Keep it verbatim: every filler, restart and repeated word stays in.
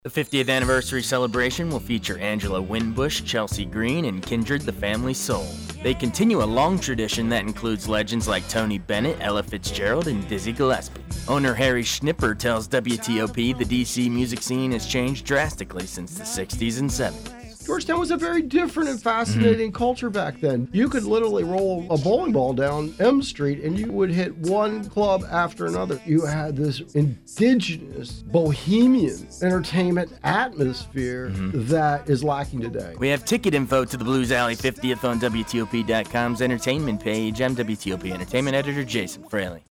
The fiftieth anniversary celebration will feature Angela Winbush, Chelsea Green, and Kindred the Family Soul. They continue a long tradition that includes legends like Tony Bennett, Ella Fitzgerald, and Dizzy Gillespie. Owner Harry Schnipper tells W T O P the D C music scene has changed drastically since the sixties and seventies. Georgetown was a very different and fascinating mm-hmm. culture back then. You could literally roll a bowling ball down M Street and you would hit one club after another. You had this indigenous, bohemian entertainment atmosphere mm-hmm. that is lacking today. We have ticket info to the Blues Alley fiftieth on W T O P dot com's entertainment page. I'm W T O P Entertainment Editor Jason Fraley.